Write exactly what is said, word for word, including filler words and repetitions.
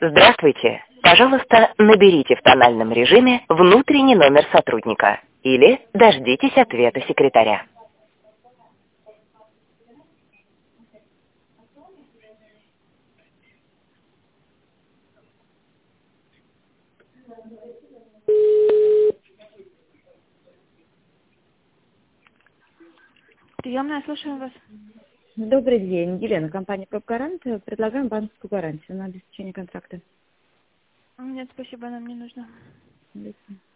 Здравствуйте. Пожалуйста, наберите в тональном режиме внутренний номер сотрудника или дождитесь ответа секретаря. Приемная, слушаем вас. Добрый день, Елена, компания «Пробгарант». Предлагаем банковскую гарантию на обеспечение контракта. Нет, спасибо, нам не нужно.